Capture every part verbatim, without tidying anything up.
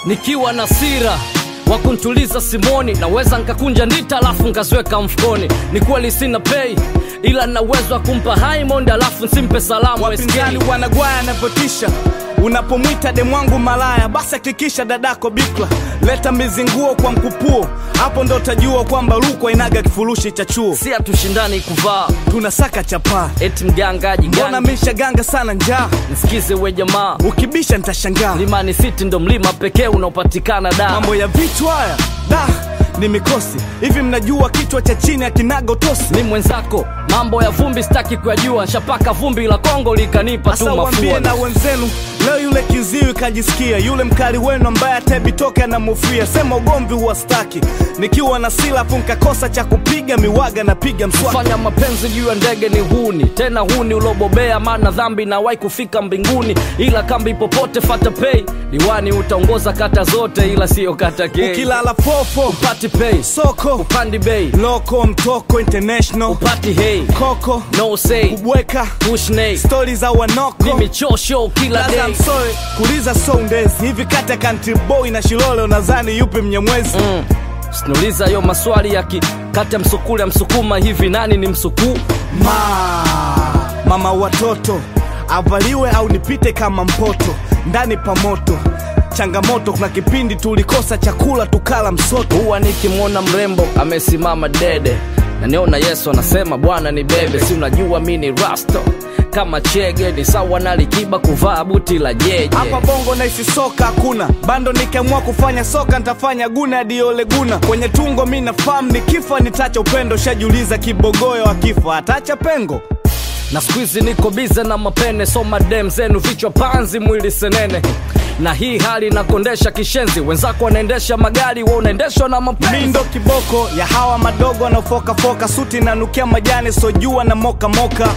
nikiwa na sira wakuntuliza simoni, naweza nkakunja ndita alafu nkazweka mfukoni. Ni kweli sina pay ila na uwezo wa kumpa Haimond alafu nsimpe salamu. Wapinzani wanagwaya napotisha, unapomwita demwangu malaya basi hakikisha dadako bikla. Leta mizinguo kwa mkupuo, hapo ndo tajua kwamba Rukwa inaga kifurushi cha chuo. Si atushindani kuvaa, tunasaka chapa. eti mganga jigangi, mbona misha ganga sana njaa? nisikize we jamaa, ukibisha nitashangaa. Limani City ndo mlima pekee unaopatikana da. Mambo ya vitu haya da ni mikosi. Hivi mnajua kichwa cha chini akinaga utosi? Ni mwenzako, mambo ya vumbi sitaki kujua. Shapaka vumbi la Kongo likanipa tu mafua. Wambie na wenzenu, leo yule kiziwi kajisikia. Yule mkali wenu ambaye atebi toke anamufia. Sema ugomvi huwa staki, nikiwa na sila funka kosa cha kupiga miwaga na piga mswaki. Fanya mapenzi juu ya ndege ni huni, tena huni ulobobea maana dhambi na wai kufika mbinguni. Ila kambi popote fata pay, diwani utaongoza kata zote ila sio kata K. Ukilala fofo upati pay, soko upandi bay, loko mtoko international upati hey, koko no say, kubweka push nay, stories za wanoko. mimi chosho kila day. I'm sorry, kuliza soundezi. Hivi kata country boy na Shilole unadhani yupi mnyamwezi? Mm. Sinuliza yo maswali ya ki kata msukule ya msukuma. Hivi nani ni msuku? Ma mama watoto avaliwe au nipite kama mpoto ndani pa moto. Changamoto kuna kipindi tulikosa chakula tukala msoto. Huwa nikimwona mrembo amesimama dede na niona Yesu anasema Bwana ni bebe. Si unajua mimi ni rasto kama Chege, ni sawa na Likiba kuvaa buti la jeje. Hapa bongo na isi soka hakuna bando, nikiamua kufanya soka nitafanya guna diole guna. Kwenye tungo mimi nafahamu nikifa nitacha upendo. Shajiuliza kibogoyo akifa atacha pengo? Na squeeze niko bize na mapene, so madem zenu vichwa panzi mwili senene. Na hii hali nakondesha kishenzi, wenzako wanaendesha magari wewe unaendeshwa na mapenzi. Mimi ndo kiboko ya hawa madogo wanaofoka foka, suti na nukia majani sojua na moka moka.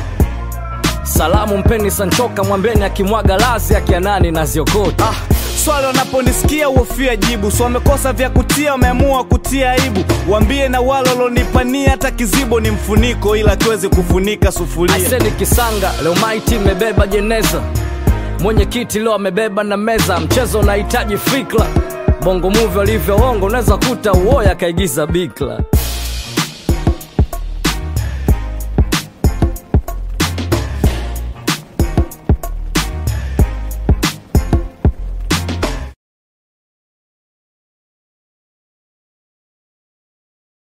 Salamu mpeni Sanchoka, mwambeni akimwaga lazi akianani na ziokota. Ah, swali wanaponisikia uofia jibu. So wamekosa vya kutia, wameamua kutia aibu. Wambie na wale walonipania hata kizibo ni mfuniko ila tuwezi kufunika sufuria. Aiseni Kisanga, leo maiti imebeba jeneza. Mwenye kiti leo amebeba na meza. Mchezo unahitaji fikra, bongo movie walivyo hongo unaweza kuta uoya kaigiza bikla.